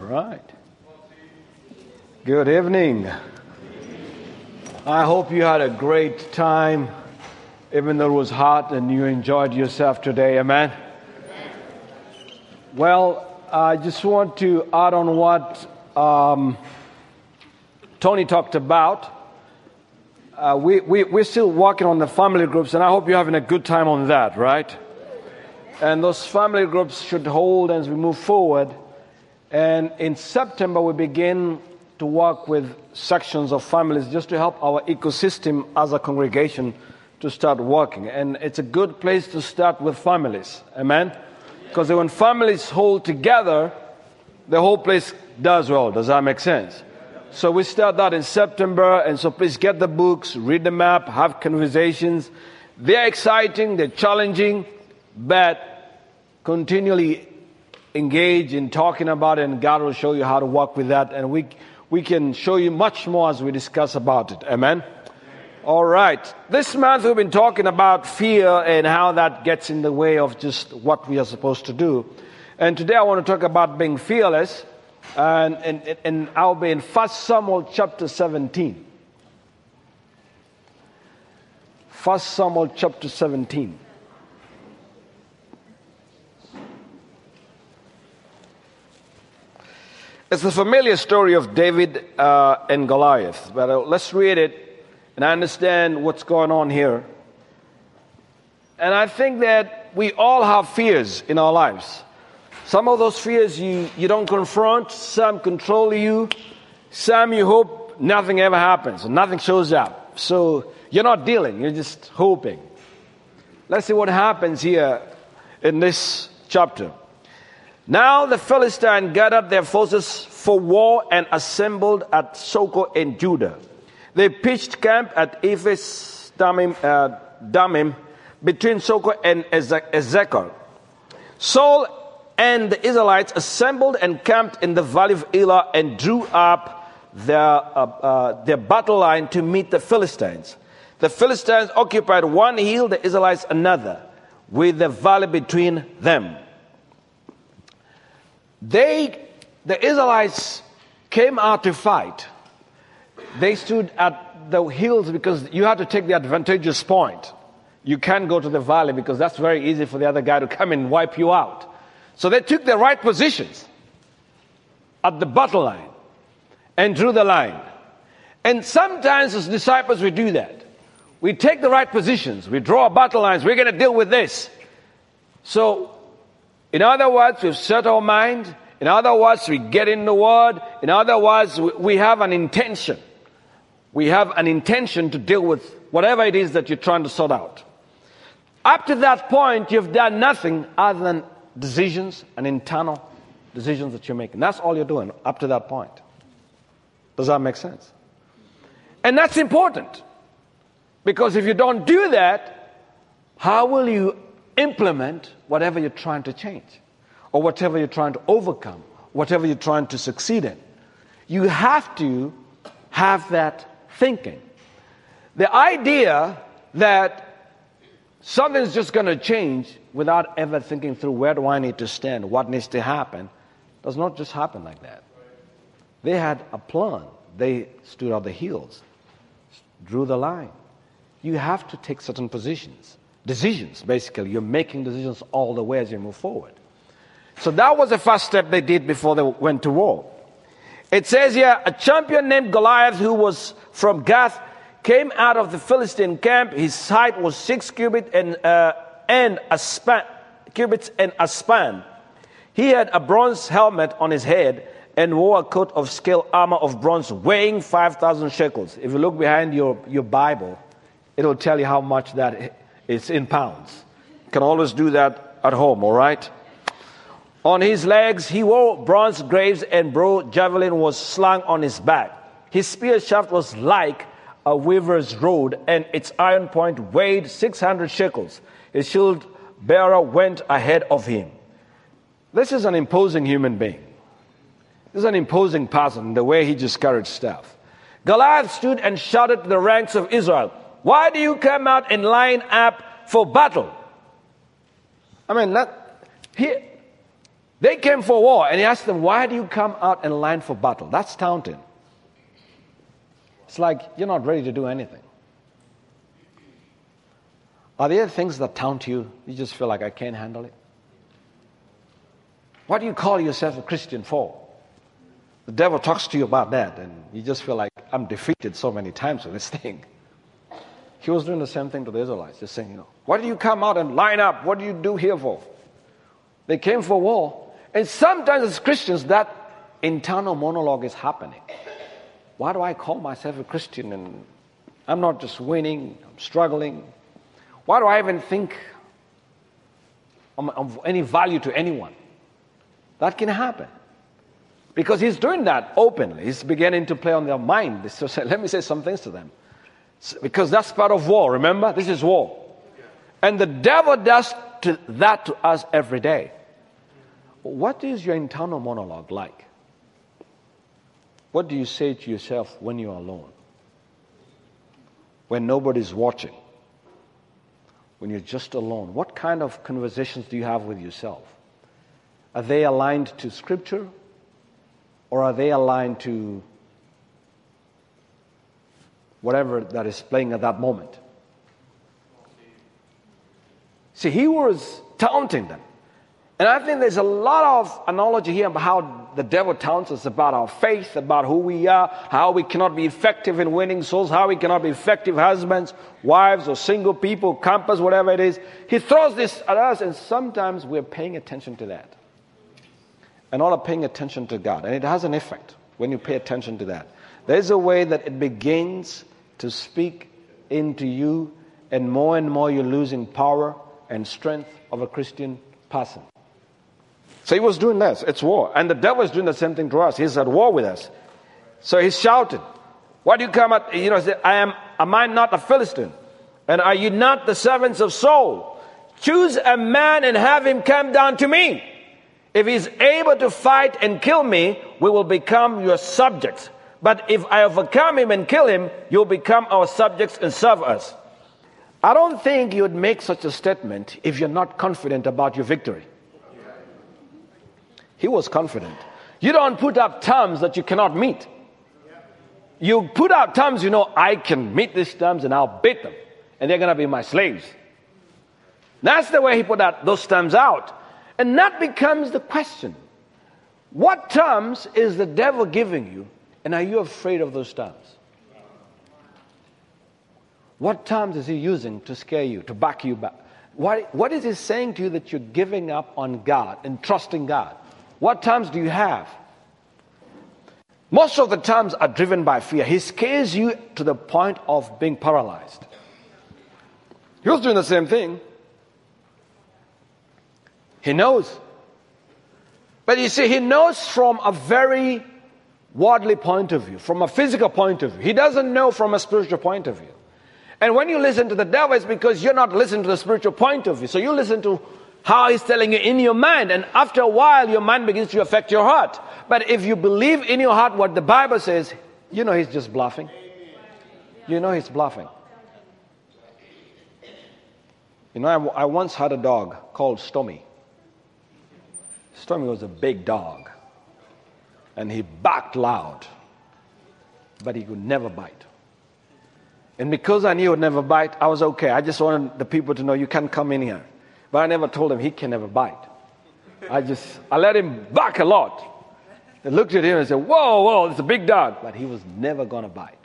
right. Good evening. I hope you had a great time, even though it was hot and you enjoyed yourself today. Amen? Well, I just want to add on what Tony talked about. We're still working on the family groups, and I hope you're having a good time on that, right? And those family groups should hold as we move forward. And in September, we begin to work with sections of families just to help our ecosystem as a congregation to start working. And it's a good place to start with families. Amen? Because when families hold together, the whole place does well. Does that make sense? So we start that in September, and so please get the books, read the map, have conversations. They're exciting, they're challenging, but continually engage in talking about it, and God will show you how to work with that, and we can show you much more as we discuss about it. Amen? All right. This month we've been talking about fear and how that gets in the way of just what we are supposed to do. And today I want to talk about being fearless. And I'll be in 1 Samuel chapter 17. 1 Samuel chapter 17. It's a familiar story of David and Goliath. But let's read it and understand what's going on here. And I think that we all have fears in our lives. Some of those fears you don't confront, some control you, some you hope nothing ever happens, and nothing shows up. So you're not dealing, you're just hoping. Let's see what happens here in this chapter. Now the Philistines gathered their forces for war and assembled at Socoh in Judah. They pitched camp at Ephes Dammim between Socoh and Ezekiel. Saul and the Israelites assembled and camped in the valley of Elah and drew up their battle line to meet the Philistines. The Philistines occupied one hill, the Israelites another, with the valley between them. The Israelites came out to fight. They stood at the hills because you had to take the advantageous point. You can't go to the valley because that's very easy for the other guy to come and wipe you out. So they took the right positions at the battle line and drew the line. And sometimes as disciples we do that. We take the right positions. We draw battle lines. We're going to deal with this. So, in other words, we've set our mind. In other words, we get in the Word. In other words, we have an intention. We have an intention to deal with whatever it is that you're trying to sort out. Up to that point, you've done nothing other than decisions and internal decisions that you're making. That's all you're doing up to that point. Does that make sense? And that's important. Because if you don't do that, how will you implement whatever you're trying to change? Or whatever you're trying to overcome? Whatever you're trying to succeed in? You have to have that thinking. The idea that something's just going to change without ever thinking through where do I need to stand, what needs to happen, does not just happen like that. They had a plan. They stood on the hills, drew the line. You have to take certain positions. Decisions, basically. You're making decisions all the way as you move forward. So that was the first step they did before they went to war. It says here, a champion named Goliath who was from Gath came out of the Philistine camp. His height was 6 cubits and a span. He had a bronze helmet on his head and wore a coat of scale armor of bronze weighing 5,000 shekels. If you look behind your Bible, it'll tell you how much that is in pounds. You can always do that at home, all right? On his legs, he wore bronze greaves and broad javelin was slung on his back. His spear shaft was like a weaver's rod, and its iron point weighed 600 shekels. His shield bearer went ahead of him. This is an imposing human being. This is an imposing person, the way he just carried stuff. Goliath stood and shouted to the ranks of Israel, "Why do you come out and line up for battle?" I mean, They came for war, and he asked them, why do you come out and line for battle? That's taunting. It's like you're not ready to do anything. Are there things that taunt you? You just feel like I can't handle it? What do you call yourself a Christian for? The devil talks to you about that, and you just feel like I'm defeated so many times with this thing. He was doing the same thing to the Israelites, just saying, what do you come out and line up? What do you do here for? They came for war. And sometimes as Christians, that internal monologue is happening. Why do I call myself a Christian and I'm not just winning, I'm struggling? Why do I even think I'm of any value to anyone? That can happen. Because he's doing that openly. He's beginning to play on their mind. So let me say some things to them. Because that's part of war, remember? This is war. And the devil does that to us every day. What is your internal monologue like? What do you say to yourself when you're alone? When nobody's watching? When you're just alone? What kind of conversations do you have with yourself? Are they aligned to Scripture? Or are they aligned to whatever that is playing at that moment? See, he was taunting them. And I think there's a lot of analogy here about how the devil taunts us about our faith, about who we are, how we cannot be effective in winning souls, how we cannot be effective husbands, wives, or single people, campers, whatever it is. He throws this at us, and sometimes we're paying attention to that. And not paying attention to God. And it has an effect when you pay attention to that. There's a way that it begins to speak into you, and more you're losing power and strength of a Christian person. So he was doing this. It's war. And the devil is doing the same thing to us. He's at war with us. So he shouted, why do you come at, say, am I not a Philistine? And are you not the servants of Saul? Choose a man and have him come down to me. If he's able to fight and kill me, we will become your subjects. But if I overcome him and kill him, you'll become our subjects and serve us. I don't think you'd make such a statement if you're not confident about your victory. He was confident. You don't put up terms that you cannot meet. You put out terms, I can meet these terms and I'll beat them. And they're going to be my slaves. That's the way he put those terms out. And that becomes the question. What terms is the devil giving you? And are you afraid of those terms? What terms is he using to scare you, to back you back? What is he saying to you that you're giving up on God and trusting God? What terms do you have? Most of the times are driven by fear. He scares you to the point of being paralyzed. He was doing the same thing. He knows. But you see, he knows from a very worldly point of view, from a physical point of view. He doesn't know from a spiritual point of view. And when you listen to the devil, it's because you're not listening to the spiritual point of view. So you listen to how he's telling you in your mind. And after a while, your mind begins to affect your heart. But if you believe in your heart what the Bible says, he's just bluffing. He's bluffing. I once had a dog called Stormy. Stormy was a big dog. And he barked loud. But he could never bite. And because I knew he would never bite, I was okay. I just wanted the people to know you can't come in here. But I never told him he can never bite. I let him bark a lot. I looked at him and said, whoa, it's a big dog. But he was never going to bite.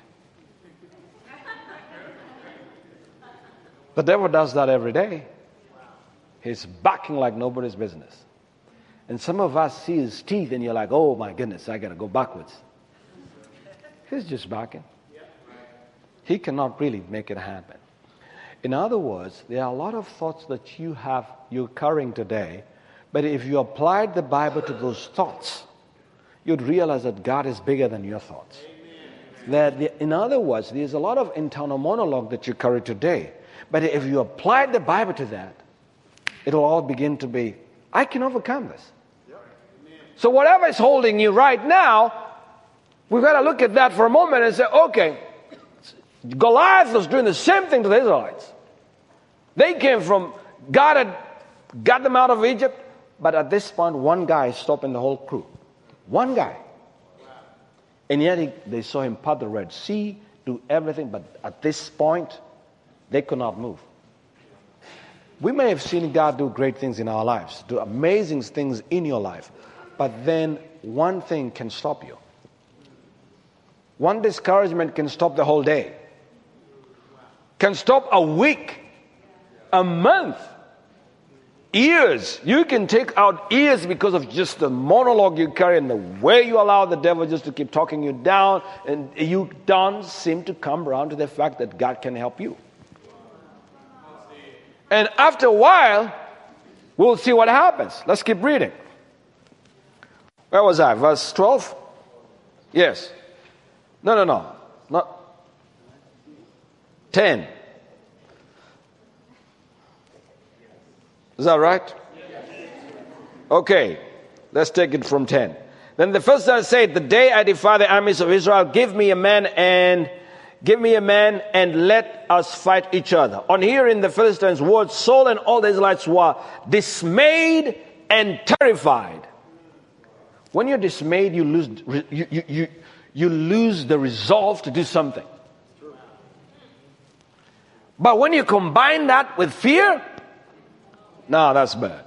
The devil does that every day. He's barking like nobody's business. And some of us see his teeth and you're like, oh my goodness, I got to go backwards. He's just barking. He cannot really make it happen. In other words, there are a lot of thoughts that you're carrying today, but if you applied the Bible to those thoughts, you'd realize that God is bigger than your thoughts. In other words, there's a lot of internal monologue that you carry today, but if you applied the Bible to that, it'll all begin to be, I can overcome this. So whatever is holding you right now, we've got to look at that for a moment and say, okay, Goliath was doing the same thing to the Israelites. They came from, God had got them out of Egypt, But at this point, one guy is stopping the whole crew. One guy. And yet they saw him part the Red Sea, do everything, but at this point, they could not move. We may have seen God do great things in our lives, do amazing things in your life, but then one thing can stop you. One discouragement can stop the whole day, can stop a week, a month, years. You can take out years because of just the monologue you carry and the way you allow the devil just to keep talking you down, and you don't seem to come around to the fact that God can help you. And after a while, we'll see what happens. Let's keep reading. Where was I? Verse 12? Yes. No. Not 10. Is that right? Okay. Let's take it from 10. Then the first son said, the day I defy the armies of Israel, give me a man and let us fight each other. On hearing the Philistines' words, Saul and all the Israelites were dismayed and terrified. When you're dismayed, you lose the resolve to do something. But when you combine that with fear, no, that's bad.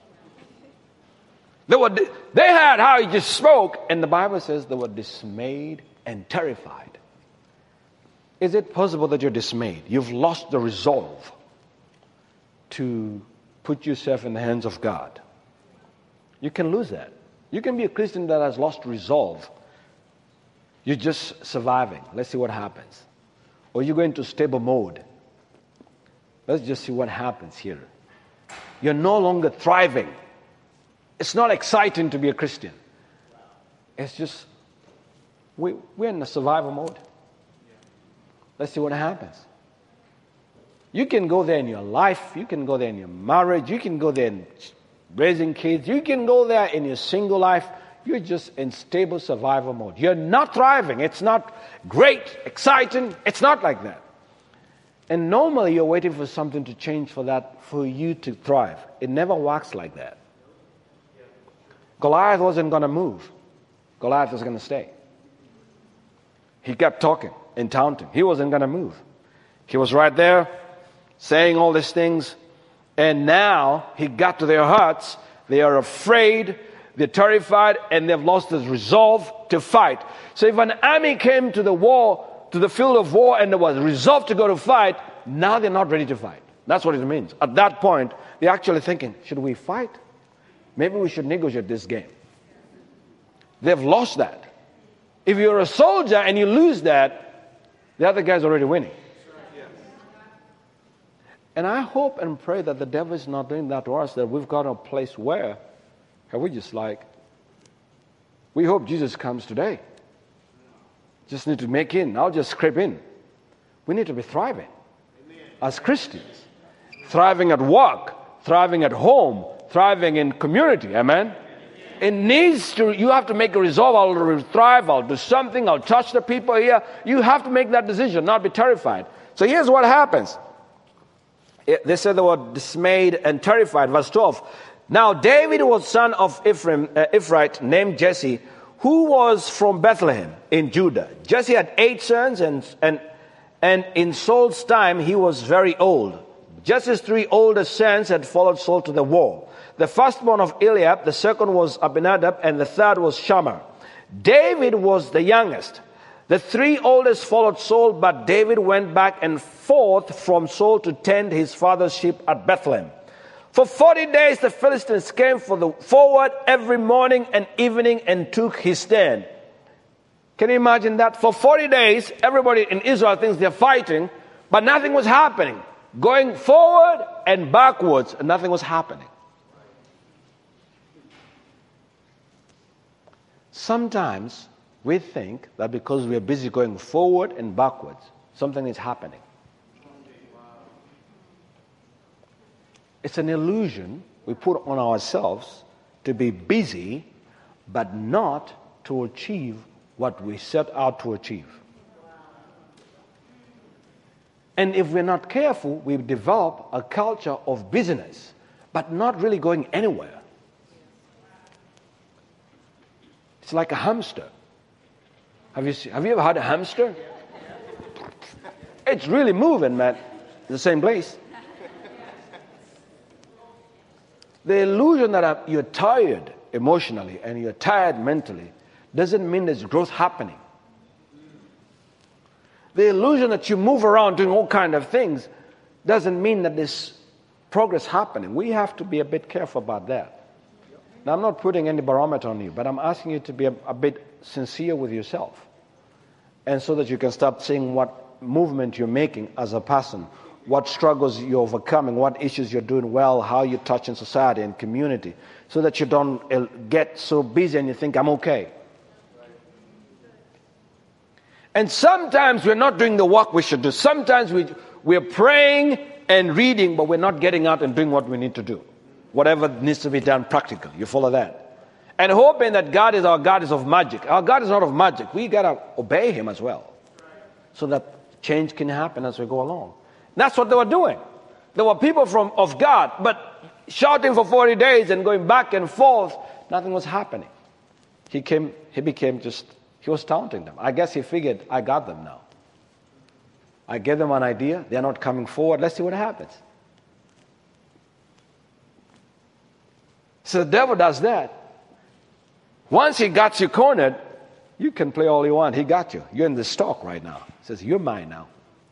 They heard how he just spoke, and the Bible says they were dismayed and terrified. Is it possible that you're dismayed? You've lost the resolve to put yourself in the hands of God. You can lose that. You can be a Christian that has lost resolve. You're just surviving. Let's see what happens. Or you go into stable mode. Let's just see what happens here. You're no longer thriving. It's not exciting to be a Christian. It's just, we're in a survival mode. Let's see what happens. You can go there in your life. You can go there in your marriage. You can go there in raising kids. You can go there in your single life. You're just in stable survival mode. You're not thriving. It's not great, exciting. It's not like that. And normally you're waiting for something to change for you to thrive. It never works like that. Goliath wasn't going to move. Goliath was going to stay. He kept talking and taunting. He wasn't going to move. He was right there saying all these things. And now he got to their hearts. They are afraid. They're terrified. And they've lost the resolve to fight. So if an army came to the war, to the field of war, and they was resolved to go to fight, now they're not ready to fight. That's what it means. At that point, they're actually thinking, should we fight? Maybe we should negotiate this game. They've lost that. If you're a soldier and you lose that, the other guy's already winning. And I hope and pray that the devil is not doing that to us, that we've got a place where we just we hope Jesus comes today. Just need to make in. I'll just scrape in. We need to be thriving as Christians. Thriving at work, thriving at home, thriving in community. Amen? It needs to, you have to make a resolve. I'll thrive, I'll do something, I'll touch the people here. You have to make that decision, not be terrified. So here's what happens. They said they were dismayed and terrified. Verse 12. Now David was son of Ephraim named Jesse, who was from Bethlehem in Judah. Jesse had 8 sons, and in Saul's time he was very old. Jesse's 3 older sons had followed Saul to the war. The firstborn of Eliab, the second was Abinadab, and the third was Shammah. David was the youngest. The 3 oldest followed Saul, but David went back and forth from Saul to tend his father's sheep at Bethlehem. For 40 days the Philistines came forward every morning and evening and took his stand. Can you imagine that? For 40 days, everybody in Israel thinks they're fighting, but nothing was happening. Going forward and backwards, and nothing was happening. Sometimes we think that because we are busy going forward and backwards, something is happening. It's an illusion we put on ourselves to be busy, but not to achieve what we set out to achieve. And if we're not careful, we develop a culture of busyness, but not really going anywhere. It's like a hamster. Have you ever had a hamster? It's really moving, man. The same place. The illusion that you're tired emotionally and you're tired mentally doesn't mean there's growth happening. The illusion that you move around doing all kinds of things doesn't mean that there's progress happening. We have to be a bit careful about that. Now, I'm not putting any barometer on you, but I'm asking you to be a bit sincere with yourself. And so that you can start seeing what movement you're making as a person, what struggles you're overcoming, what issues you're doing well, how you touch in society and community, so that you don't get so busy and you think, I'm okay. And sometimes we're not doing the work we should do. Sometimes we're praying and reading, but we're not getting out and doing what we need to do. Whatever needs to be done practical. You follow that? And hoping that our God is of magic. Our God is not of magic. We got to obey him as well. So that change can happen as we go along. That's what they were doing. There were people of God, but shouting for 40 days and going back and forth, nothing was happening. He was taunting them. I guess he figured, I got them now. I gave them an idea. They're not coming forward. Let's see what happens. So the devil does that. Once he got you cornered, you can play all you want. He got you. You're in the stock right now. He says, you're mine now.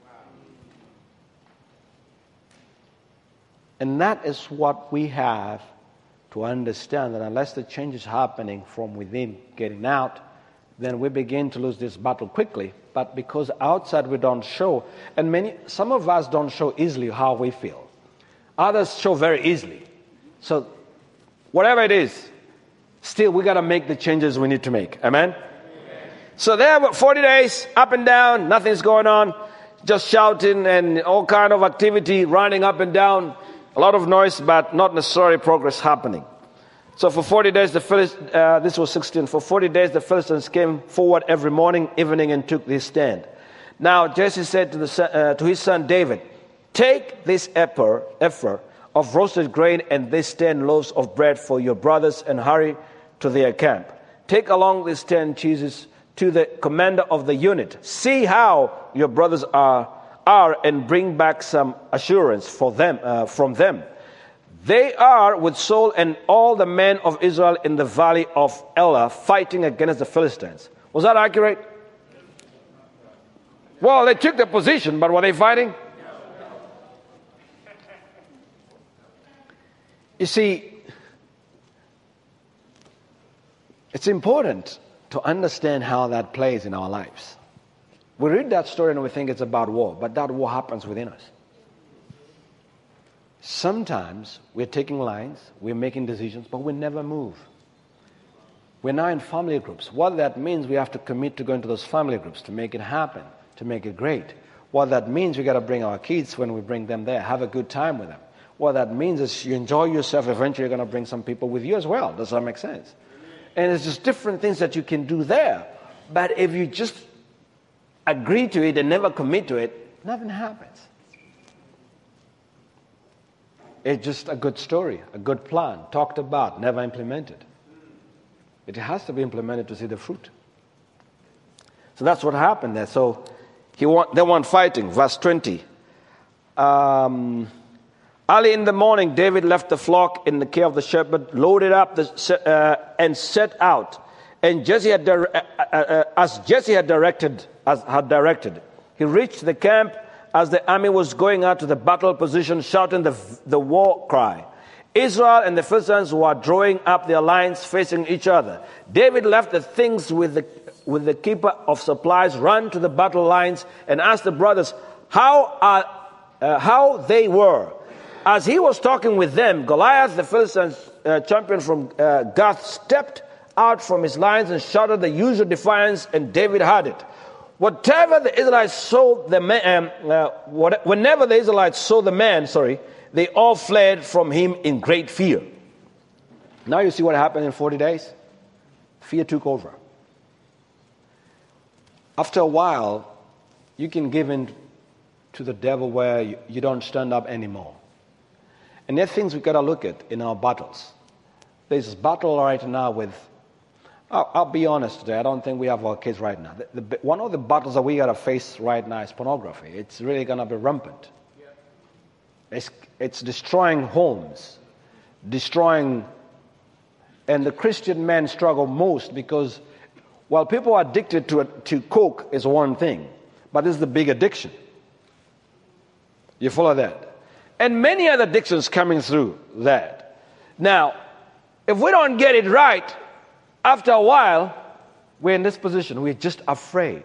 And that is what we have to understand, that unless the change is happening from within, getting out, then we begin to lose this battle quickly. But because outside we don't show, and some of us don't show easily how we feel. Others show very easily. So whatever it is, still we got to make the changes we need to make. Amen? Amen. So there were 40 days, up and down, nothing's going on, just shouting and all kind of activity, running up and down, a lot of noise, but not necessarily progress happening. So for 40 days, this was 16. For 40 days, the Philistines came forward every morning, evening, and took their stand. Now Jesse said to his son David, take this ephah of roasted grain and these 10 loaves of bread for your brothers and hurry to their camp. Take along these 10 cheeses to the commander of the unit. See how your brothers are and bring back some assurance from them. They are with Saul and all the men of Israel in the valley of Elah fighting against the Philistines. Was that accurate? Well, they took the position, but were they fighting? You see, it's important to understand how that plays in our lives. We read that story and we think it's about war, but that war happens within us. Sometimes we're taking lines, we're making decisions, but we never move. We're now in family groups. What that means, we have to commit to going to those family groups to make it happen, to make it great. What that means, we got to bring our kids when we bring them there, have a good time with them. What that means is you enjoy yourself, eventually you're going to bring some people with you as well. Does that make sense? And it's just different things that you can do there. But if you just agree to it and never commit to it, nothing happens. It's just a good story, a good plan, talked about, never implemented. It has to be implemented to see the fruit. So that's what happened there. So they weren't fighting. Verse 20. Early in the morning, David left the flock in the care of the shepherd, loaded up and set out. And Jesse as Jesse had directed, he reached the camp as the army was going out to the battle position, shouting the war cry. Israel and the Philistines were drawing up their lines facing each other. David left the things with the keeper of supplies, ran to the battle lines, and asked the brothers how they were. As he was talking with them, Goliath, the Philistines champion from Gath, stepped out from his lines and shouted the usual defiance, and David heard it. Whenever the Israelites saw the man, they all fled from him in great fear. Now you see what happened in 40 days? Fear took over. After a while, you can give in to the devil where you don't stand up anymore. And there are things we've got to look at in our battles. There's a battle right now with I'll be honest today. I don't think we have our kids right now. One of the battles that we got to face right now is pornography. It's really going to be rampant. It's destroying homes, and the Christian men struggle most because while people are addicted to coke is one thing, but it's the big addiction. You follow that? And many other addictions coming through that. Now, if we don't get it right, after a while, we're in this position. We're just afraid.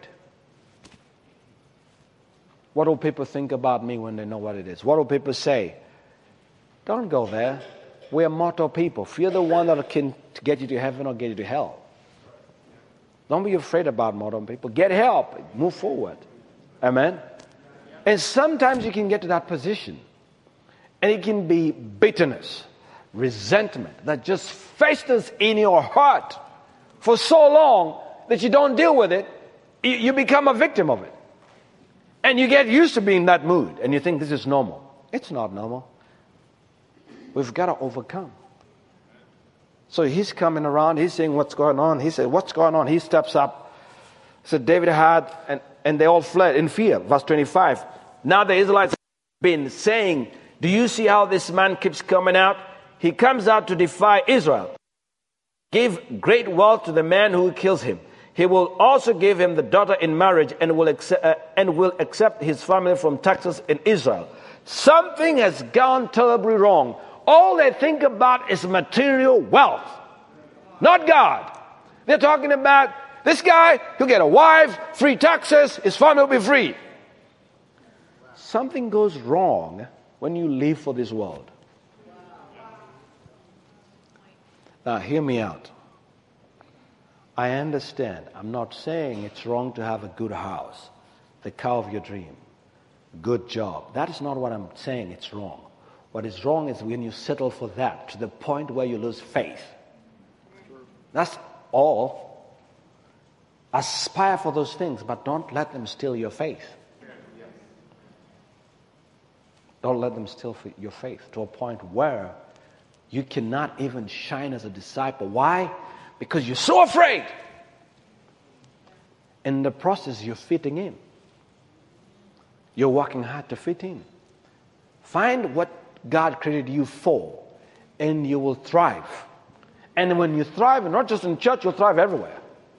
What will people think about me when they know what it is? What will people say? Don't go there. We're mortal people. Fear the one that can get you to heaven or get you to hell. Don't be afraid about mortal people. Get help. Move forward. Amen? And sometimes you can get to that position. And it can be bitterness, resentment that just festers in your heart for so long that you don't deal with it. You become a victim of it. And you get used to being in that mood. And you think this is normal. It's not normal. We've got to overcome. So he's coming around. He's saying, what's going on? He said, what's going on? He steps up. So David had, and they all fled in fear. Verse 25. Now the Israelites have been saying, do you see how this man keeps coming out? He comes out to defy Israel. Give great wealth to the man who kills him. He will also give him the daughter in marriage and will accept his family from taxes in Israel. Something has gone terribly wrong. All they think about is material wealth, not God. They're talking about this guy, he'll get a wife, free taxes, his family will be free. Something goes wrong when you live for this world. Now, hear me out. I understand. I'm not saying it's wrong to have a good house, the car of your dream, good job. That is not what I'm saying it's wrong. What is wrong is when you settle for that to the point where you lose faith. That's all. Aspire for those things, but don't let them steal your faith. Don't let them steal your faith to a point where you cannot even shine as a disciple. Why? Because you're so afraid. In the process, you're fitting in. You're working hard to fit in. Find what God created you for, and you will thrive. And when you thrive, not just in church, you'll thrive everywhere.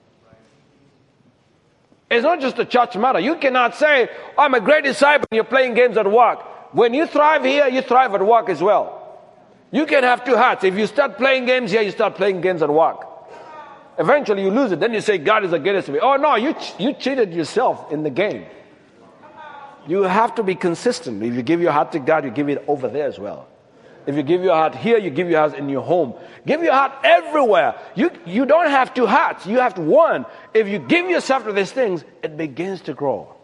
It's not just a church matter. You cannot say, I'm a great disciple, and you're playing games at work. When you thrive here, you thrive at work as well. You can have two hats. If you start playing games here, you start playing games at work. Eventually you lose it. Then you say, God is against me. Oh no, you cheated yourself in the game. You have to be consistent. If you give your heart to God, you give it over there as well. If you give your heart here, you give your heart in your home. Give your heart everywhere. You don't have two hearts. You have one. If you give yourself to these things, it begins to grow.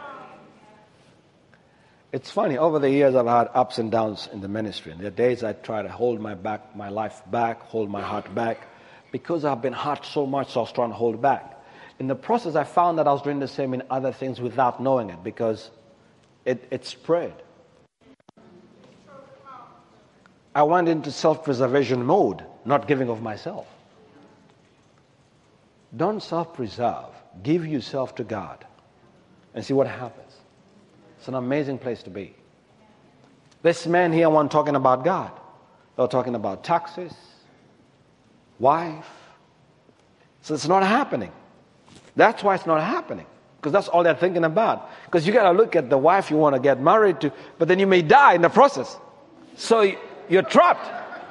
It's funny, over the years I've had ups and downs in the ministry. And there are days I try to hold my life back, hold my heart back. Because I've been hurt so much, so I was trying to hold back. In the process, I found that I was doing the same in other things without knowing it, because it spread. I went into self-preservation mode, not giving of myself. Don't self-preserve. Give yourself to God and see what happens. It's an amazing place to be. This man here wasn't talking about God. They were talking about taxes, wife. So it's not happening. That's why it's not happening. Because that's all they're thinking about. Because you got to look at the wife you want to get married to, but then you may die in the process. So you're trapped.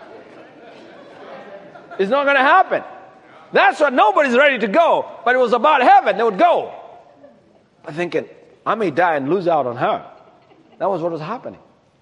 It's not going to happen. That's why nobody's ready to go. But it was about heaven. They would go. I'm thinking, I may die and lose out on her. That was what was happening.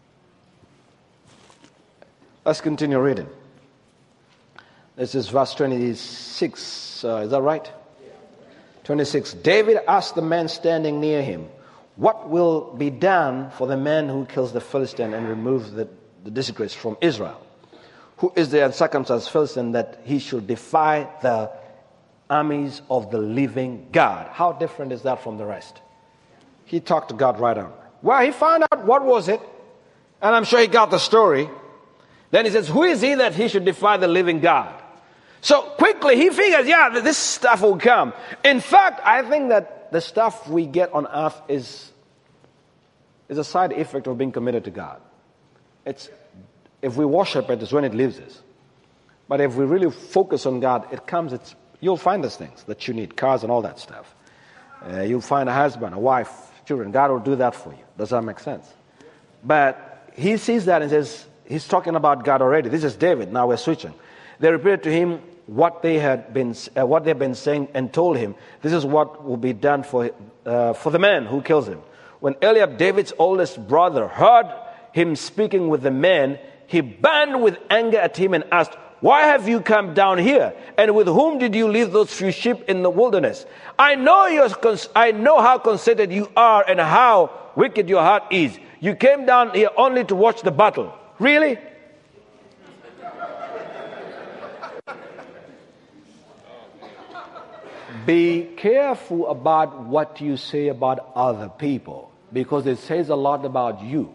Let's continue reading. This is verse 26. Is that right? 26. David asked the man standing near him, what will be done for the man who kills the Philistine and removes the disgrace from Israel? Who is the uncircumcised Philistine that he should defy the armies of the living God? How different is that from the rest? He talked to God right on. Well, he found out what was it, and I'm sure he got the story. Then he says, who is he that he should defy the living God? So quickly he figures, this stuff will come. In fact, I think that the stuff we get on earth is a side effect of being committed to God. If we worship it, it's when it leaves us. But if we really focus on God, you'll find those things that you need, cars and all that stuff. You'll find a husband, a wife, children. God will do that for you. Does that make sense? But he sees that and says, he's talking about God already. This is David. Now we're switching. They repeated to him what they've been saying and told him, this is what will be done for the man who kills him. When Eliab, David's oldest brother, heard him speaking with the man, he burned with anger at him and asked, why have you come down here? And with whom did you leave those few sheep in the wilderness? I know how conceited you are and how wicked your heart is. You came down here only to watch the battle. Really? Be careful about what you say about other people, because it says a lot about you.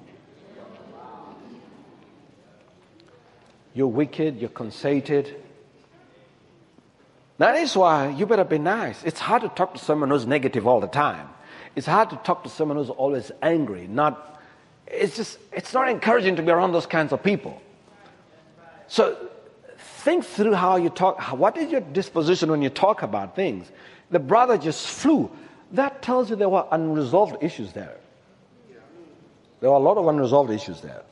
You're wicked, you're conceited. That is why you better be nice. It's hard to talk to someone who's negative all the time. It's hard to talk to someone who's always angry. It's not encouraging to be around those kinds of people. So think through how you talk. What is your disposition when you talk about things? The brother just flew. That tells you there were unresolved issues there. There were a lot of unresolved issues there.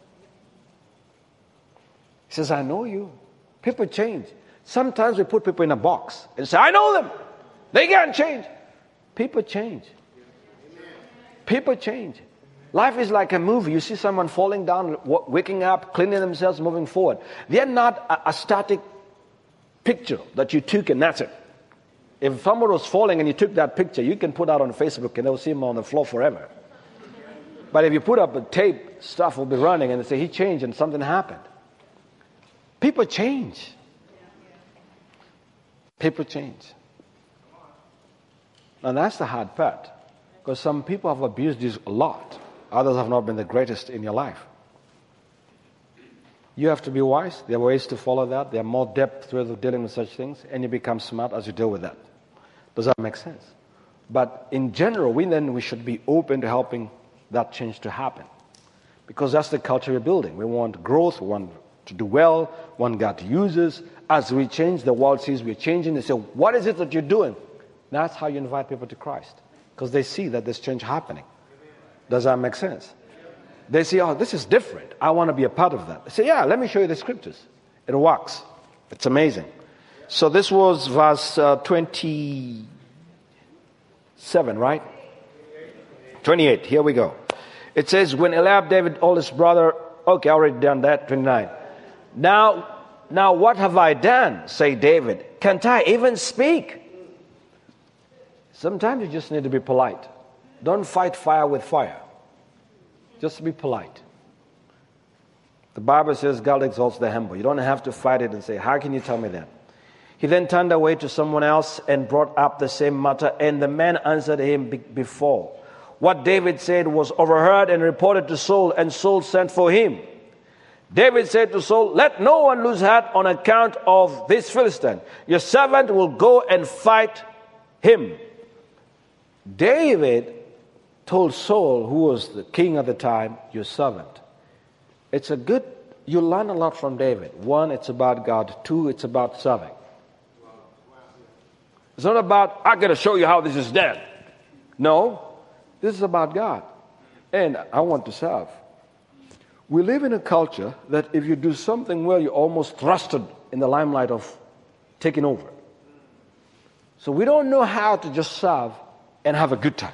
He says, I know you. People change. Sometimes we put people in a box and say, I know them. They can't change. People change. People change. Life is like a movie. You see someone falling down, waking up, cleaning themselves, moving forward. They're not a static picture that you took and that's it. If someone was falling and you took that picture, you can put out on Facebook and they'll see him on the floor forever. But if you put up a tape, stuff will be running and they say, he changed and something happened. People change. People change. And that's the hard part. Because some people have abused this a lot. Others have not been the greatest in your life. You have to be wise. There are ways to follow that. There are more depth ways of dealing with such things. And you become smart as you deal with that. Does that make sense? But in general, we should be open to helping that change to happen. Because that's the culture we're building. We want growth. We want to do well. We want God to use us. As we change, the world sees we're changing. They say, what is it that you're doing? That's how you invite people to Christ. Because they see that there's change happening. Does that make sense? They say, oh, this is different. I want to be a part of that. They say, yeah, let me show you the scriptures. It works. It's amazing. So this was verse 27, right? 28. Here we go. It says, when Eliab, David's oldest brother, okay, I already done that, 29. Now what have I done, say David? Can't I even speak? Sometimes you just need to be polite. Don't fight fire with fire. Just be polite. The Bible says God exalts the humble. You don't have to fight it and say, how can you tell me that? He then turned away to someone else and brought up the same matter, and the man answered him before. What David said was overheard and reported to Saul, and Saul sent for him. David said to Saul, let no one lose heart on account of this Philistine. Your servant will go and fight him. David told Saul, who was the king at the time, your servant. You learn a lot from David. One, it's about God. Two, it's about serving. It's not about, I got to show you how this is done. No, this is about God. And I want to serve. We live in a culture that if you do something well, you're almost thrusted in the limelight of taking over. So we don't know how to just serve and have a good time.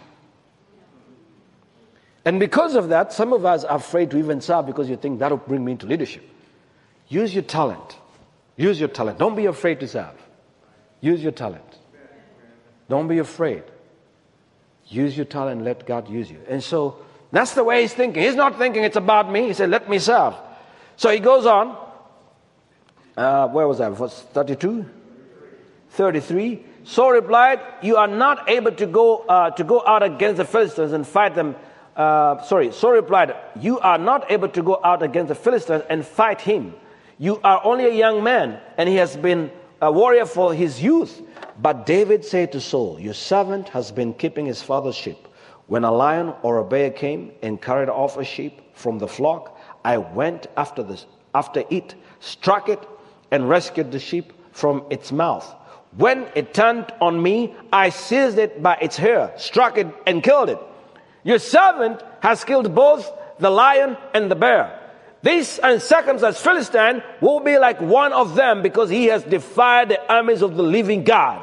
And because of that, some of us are afraid to even serve because you think that'll bring me into leadership. Use your talent. Use your talent. Don't be afraid to serve. Use your talent. Don't be afraid. Use your talent, let God use you. And so that's the way he's thinking. He's not thinking it's about me. He said, let me serve. So he goes on. Where was that? Verse 32? 33. Saul replied, you are not able to go out against the Philistines and fight them. Saul replied, you are not able to go out against the Philistines and fight him. You are only a young man, and he has been a warrior for his youth. But David said to Saul, your servant has been keeping his father's sheep. When a lion or a bear came and carried off a sheep from the flock, I went after it, struck it, and rescued the sheep from its mouth. When it turned on me, I seized it by its hair, struck it, and killed it. Your servant has killed both the lion and the bear. This uncircumcised Philistine will be like one of them because he has defied the armies of the living God.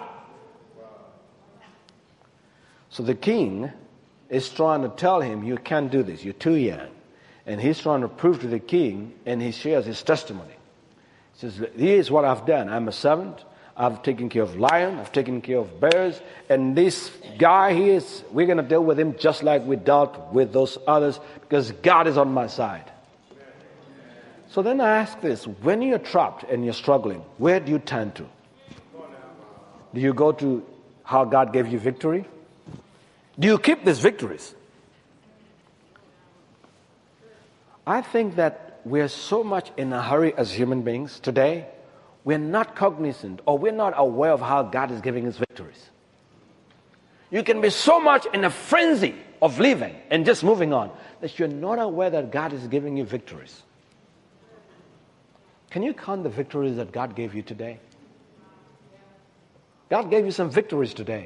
So the king is trying to tell him, you can't do this, you're too young. And he's trying to prove to the king, and he shares his testimony. He says, here's what I've done. I'm a servant. I've taken care of lions. I've taken care of bears. And this guy here, we're going to deal with him just like we dealt with those others because God is on my side. So then I ask this, when you're trapped and you're struggling, where do you turn to? Do you go to how God gave you victory? Do you keep these victories? I think that we're so much in a hurry as human beings today, we're not cognizant or we're not aware of how God is giving us victories. You can be so much in a frenzy of living and just moving on that you're not aware that God is giving you victories. Can you count the victories that God gave you today? God gave you some victories today.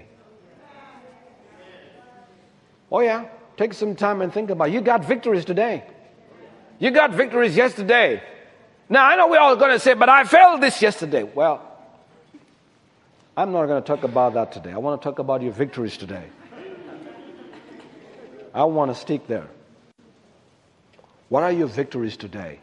Oh yeah, take some time and think about it. You got victories today. You got victories yesterday. Now I know we're all going to say, but I failed this yesterday. Well, I'm not going to talk about that today. I want to talk about your victories today. I want to stick there. What are your victories today?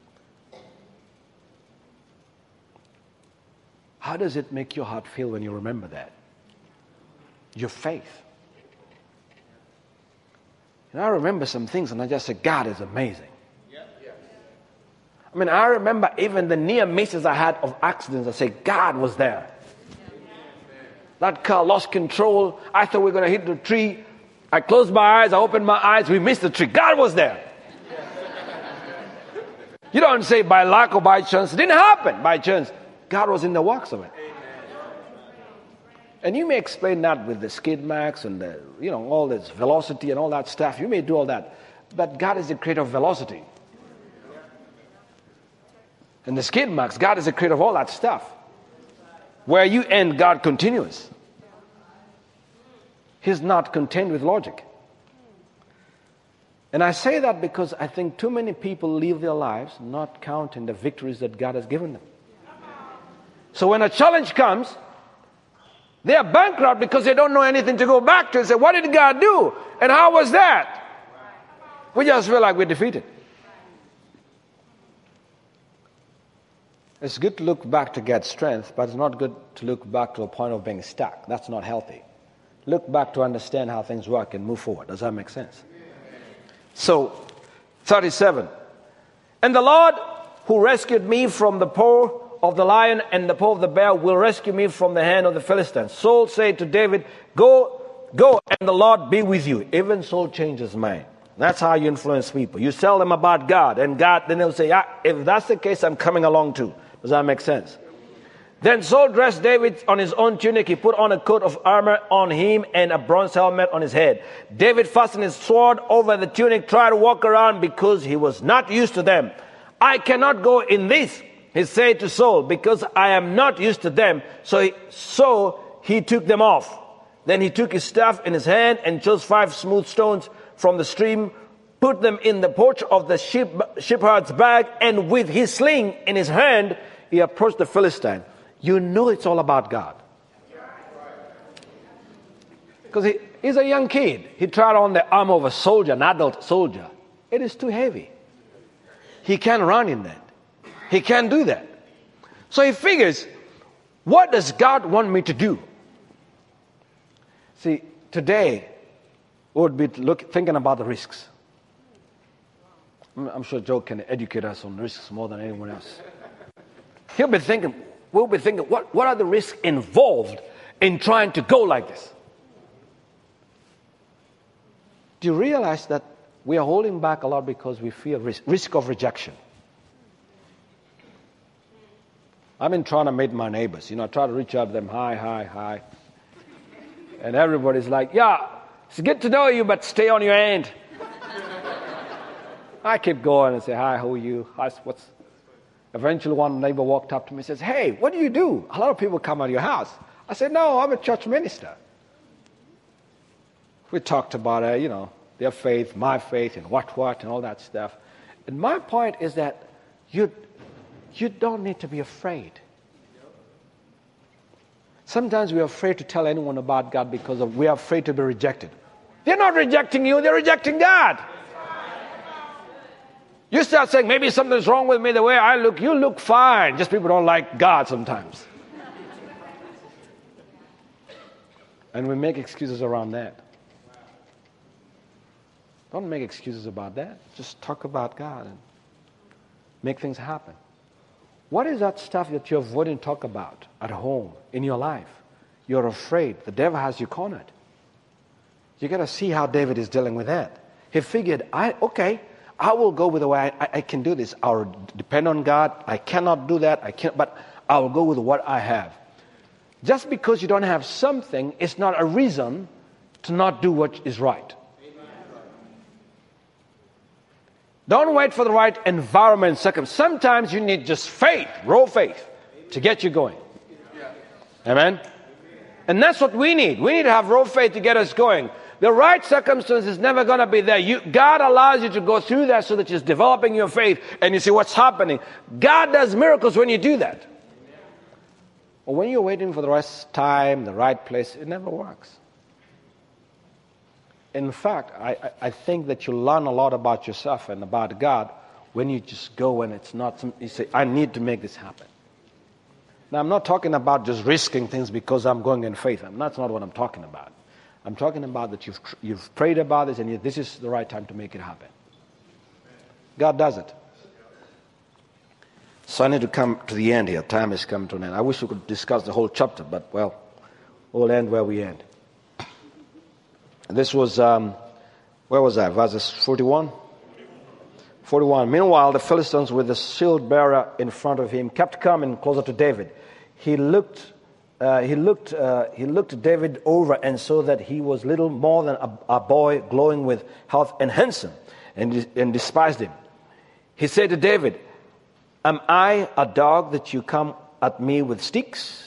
How does it make your heart feel when you remember that? Your faith. And I remember some things and I just say, God is amazing. I mean, I remember even the near misses I had of accidents. I say, God was there. That car lost control. I thought we were going to hit the tree. I closed my eyes. I opened my eyes. We missed the tree. God was there. You don't say by luck or by chance. It didn't happen by chance. God was in the works of it. And you may explain that with the skid marks and the, all this velocity and all that stuff. You may do all that. But God is the creator of velocity. And the skid marks, God is the creator of all that stuff. Where you end, God continues. He's not content with logic. And I say that because I think too many people live their lives not counting the victories that God has given them. So when a challenge comes, they are bankrupt because they don't know anything to go back to and say, what did God do? And how was that? We just feel like we're defeated. It's good to look back to get strength, but it's not good to look back to a point of being stuck. That's not healthy. Look back to understand how things work and move forward. Does that make sense? So, 37. And the Lord who rescued me from the paw of the lion and the paw of the bear will rescue me from the hand of the Philistines. Saul said to David, go, and the Lord be with you. Even Saul changed his mind. That's how you influence people. You tell them about God, and God, then they'll say, if that's the case, I'm coming along too. Does that make sense? Then Saul dressed David on his own tunic. He put on a coat of armor on him and a bronze helmet on his head. David fastened his sword over the tunic, tried to walk around because he was not used to them. I cannot go in this, he said to Saul, because I am not used to them. So he took them off. Then he took his staff in his hand and chose 5 smooth stones from the stream, put them in the pouch of the shepherd's bag, and with his sling in his hand, he approached the Philistine. You know it's all about God. Because he's a young kid. He tried on the armor of a soldier, an adult soldier. It is too heavy. He can't run in that. He can't do that. So he figures, what does God want me to do? See, today, we would be thinking about the risks. I'm sure Joe can educate us on risks more than anyone else. We'll be thinking, what are the risks involved in trying to go like this? Do you realize that we are holding back a lot because we fear risk of rejection? I've been trying to meet my neighbors. I try to reach out to them. Hi, hi, hi. And everybody's like, yeah, it's good to know you, but stay on your end. I keep going and say, hi, who are you? Hi, Eventually one neighbor walked up to me and says, hey, what do you do? A lot of people come out of your house. I said, no, I'm a church minister. We talked about, their faith, my faith, and what, and all that stuff. And my point is that you don't need to be afraid. Sometimes we're afraid to tell anyone about God because we are afraid to be rejected. They're not rejecting you, they're rejecting God. You start saying, maybe something's wrong with me, the way I look. You look fine. Just people don't like God sometimes. And we make excuses around that. Don't make excuses about that. Just talk about God and make things happen. What is that stuff that you're avoiding to talk about at home, in your life? You're afraid. The devil has you cornered. You got to see how David is dealing with that. He figured, I will go with the way I can do this. I'll depend on God. I cannot do that. But I will go with what I have. Just because you don't have something, it's not a reason to not do what is right. Don't wait for the right environment. Sometimes you need just faith, raw faith, to get you going. Amen? And that's what we need. We need to have raw faith to get us going. The right circumstance is never going to be there. God allows you to go through that so that you're developing your faith and you see what's happening. God does miracles when you do that. But when you're waiting for the right time, the right place, it never works. In fact, I think that you learn a lot about yourself and about God when you just go and it's not, you say, I need to make this happen. Now, I'm not talking about just risking things because I'm going in faith. That's not what I'm talking about. I'm talking about that you've prayed about this and this is the right time to make it happen. God does it. So I need to come to the end here. Time has come to an end. I wish we could discuss the whole chapter, but we'll end where we end. This was, where was I? Verses 41? 41. Meanwhile, the Philistines with the shield bearer in front of him kept coming closer to David. He looked David over and saw that he was little more than a boy glowing with health and handsome, and despised him. He said to David, am I a dog that you come at me with sticks?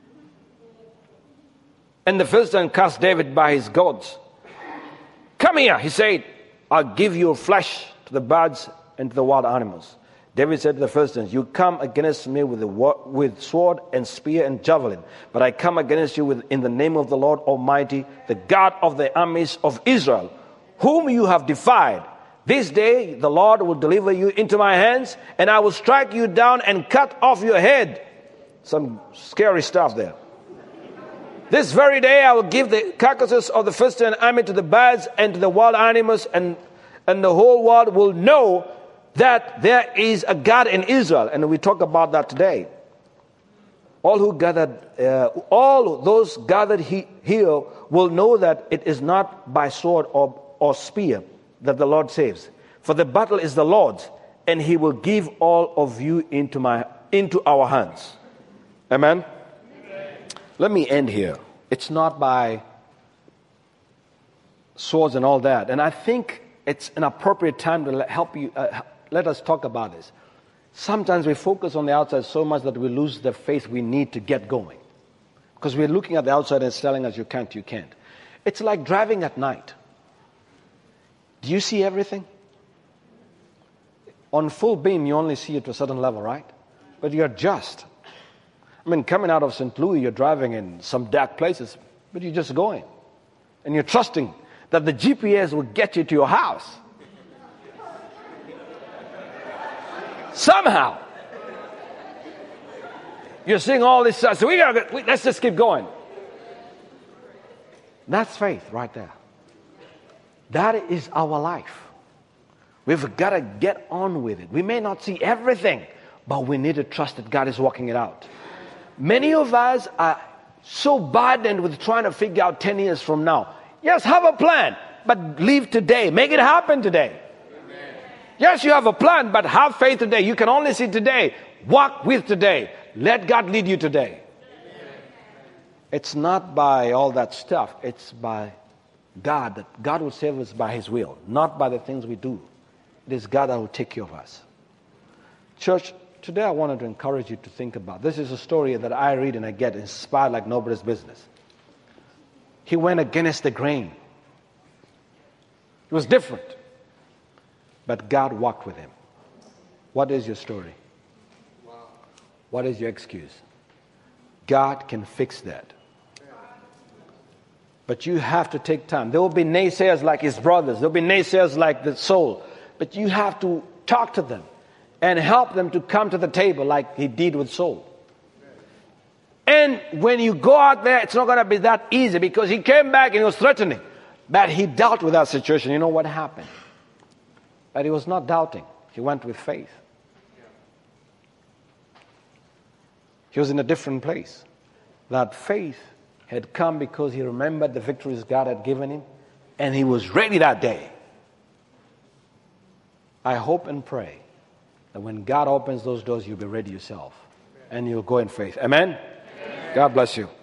And the Philistine cast David by his goads. Come here, he said, I'll give you flesh to the birds and to the wild animals. David said to the Philistines, you come against me with sword and spear and javelin, but I come against you in the name of the Lord Almighty, the God of the armies of Israel, whom you have defied. This day the Lord will deliver you into my hands, and I will strike you down and cut off your head. Some scary stuff there. This very day I will give the carcasses of the Philistine army to the birds and to the wild animals, and the whole world will know that there is a God in Israel. And we talk about that today. All those gathered here will know that it is not by sword or spear that the Lord saves. For the battle is the Lord's, and he will give all of you into our hands. Amen? Let me end here. It's not by swords and all that. And I think it's an appropriate time to let us talk about this. Sometimes we focus on the outside so much that we lose the faith we need to get going. Because we're looking at the outside and it's telling us you can't. It's like driving at night. Do you see everything? On full beam, you only see it to a certain level, right? But you adjust. Coming out of St. Louis, you're driving in some dark places, but you're just going. And you're trusting that the GPS will get you to your house. Somehow. You're seeing all this stuff. So let's just keep going. That's faith right there. That is our life. We've got to get on with it. We may not see everything, but we need to trust that God is working it out. Many of us are so burdened with trying to figure out 10 years from now. Yes, have a plan, but live today. Make it happen today. Amen. Yes, you have a plan, but have faith today. You can only see today. Walk with today. Let God lead you today. It's not by all that stuff. It's by God. That God will save us by His will, not by the things we do. It is God that will take care of us. Church, today I wanted to encourage you to think about. This is a story that I read and I get inspired like nobody's business. He went against the grain. It was different. But God walked with him. What is your story? What is your excuse? God can fix that. But you have to take time. There will be naysayers like his brothers. There will be naysayers like the soul. But you have to talk to them and help them to come to the table like he did with Saul. And when you go out there, it's not going to be that easy because he came back and he was threatening. But he dealt with that situation. You know what happened? But he was not doubting. He went with faith. He was in a different place. That faith had come because he remembered the victories God had given him. And he was ready that day. I hope and pray that when God opens those doors, you'll be ready yourself. And you'll go in faith. Amen? God bless you.